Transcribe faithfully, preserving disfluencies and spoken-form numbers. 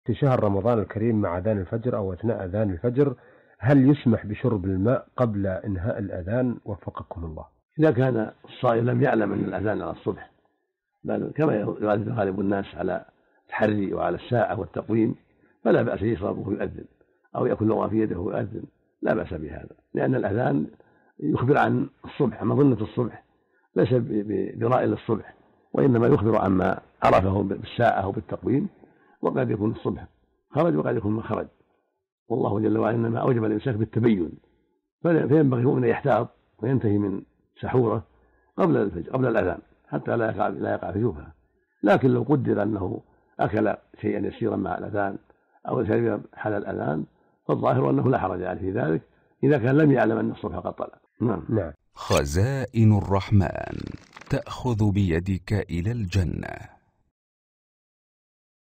في شهر رمضان الكريم مع أذان الفجر أو أثناء أذان الفجر هل يسمح بشرب الماء قبل إنهاء الأذان؟ وفقكم الله. إذا كان الصائم لم يعلم أن الأذان على الصبح، بل كما يعرف غالب الناس على التحري وعلى الساعة والتقويم، فلا بأس يشرب ويؤذن أو يأكل لغة في يده ويؤذن، لا بأس بهذا، لأن الأذان يخبر عن الصبح، مظنة الصبح، ليس برائي للصبح، وإنما يخبر عما عرفه بالساعة أو بالتقويم، وقد يكون الصبح خرج وقد يكون ما خرج، والله جل وعلا إنما أوجب الإمساك بالتبين، فينبغي المؤمن أن يحتاط وينتهي من سحوره قبل الفجر قبل الأذان حتى لا يقع لا يقع في شبهة. لكن لو قدر أنه أكل شيئا يسيرا مع الأذان أو شرب حال الأذان فالظاهر أنه لا حرج عليه في ذلك إذا كان لم يعلم أن الصبح قد طلع. نعم. نعم. خزائن الرحمن تأخذ بيدك إلى الجنة.